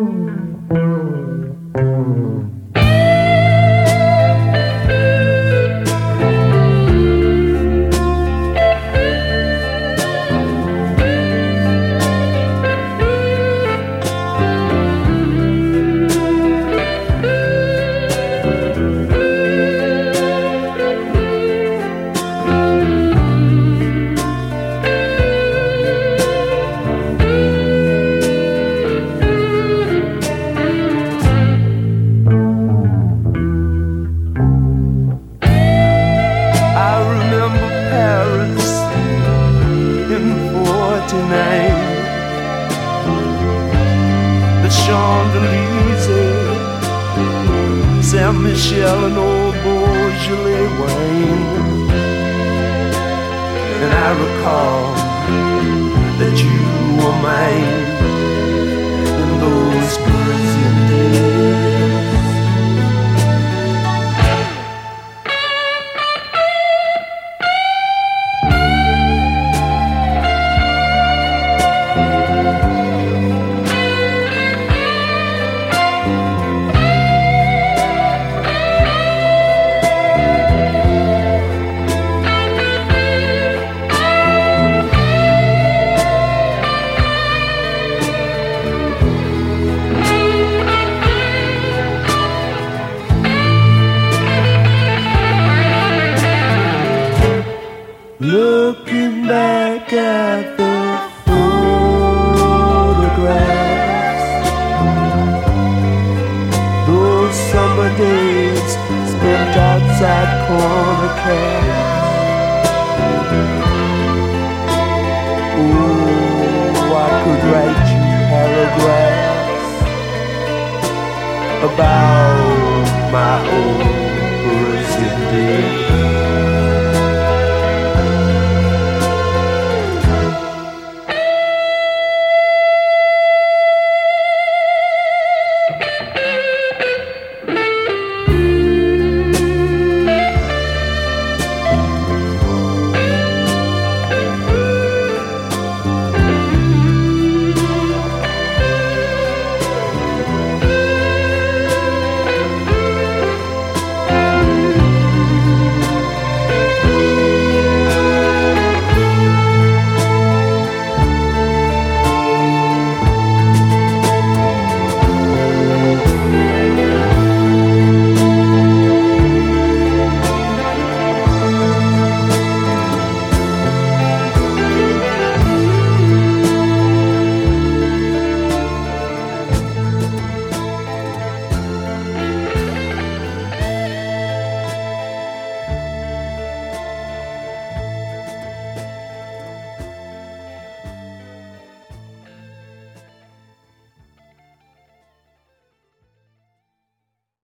Saint-Michel and old Beaujolais wine. And I recall that you were mine in those Brazilian days. Looking back at the photographs, those summer days spent outside corner cabs. Oh, I could write you paragraphs about